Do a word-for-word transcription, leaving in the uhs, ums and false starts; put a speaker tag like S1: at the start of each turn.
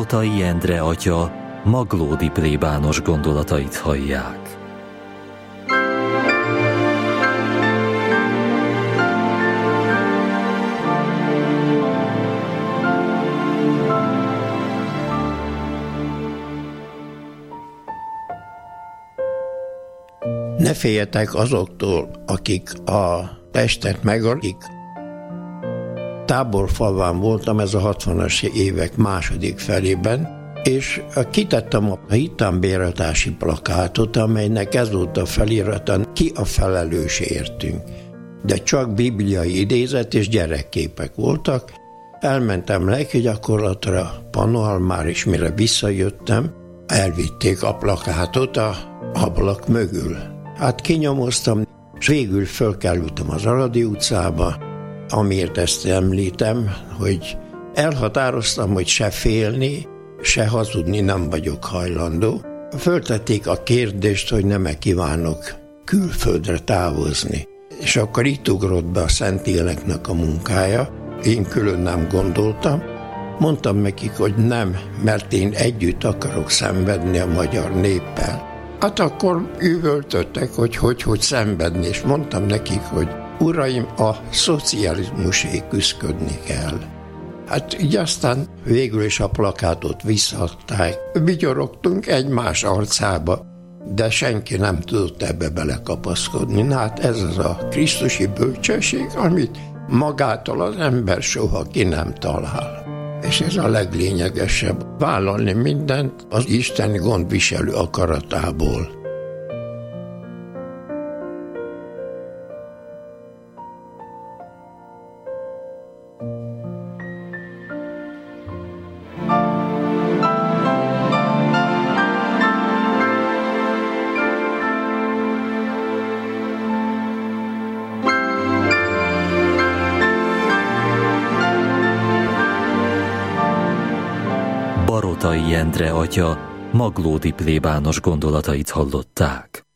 S1: Barotai Endre atya Maglódi plébános gondolatait hallják.
S2: Ne féljetek azoktól, akik a testet megölik. Táborfalván voltam, ez a hatvanas évek második felében, és kitettem a hitánbéretási plakátot, amelynek ez volt a felirata, ki a felelős értünk. De csak bibliai idézet és gyerekképek voltak. Elmentem leggyakorlatra Panohalmár, és mire visszajöttem, elvitték a plakátot a ablak mögül. Hát kinyomoztam, és végül fölkerültem az Aradi utcába, amiért ezt említem, hogy elhatároztam, hogy se félni, se hazudni nem vagyok hajlandó. Föltették a kérdést, hogy nem-e kívánok külföldre távozni. És akkor itt ugrott be a Szentléleknek a munkája, én külön nem gondoltam. Mondtam nekik, hogy nem, mert én együtt akarok szenvedni a magyar néppel. Hát akkor üvöltöttek, hogy hogy, hogy szenvedni, és mondtam nekik, hogy uraim, a szocializmusé küszködni kell. Hát így aztán végül is a plakátot visszaadták. Vigyorogtunk egymás arcába, de senki nem tudott ebbe belekapaszkodni. Na hát ez az a krisztusi bölcsesség, amit magától az ember soha ki nem talál. És ez a leglényegesebb, vállalni mindent az isteni gondviselő akaratából.
S1: Barotai Endre atya Maglódi plébános gondolatait hallották.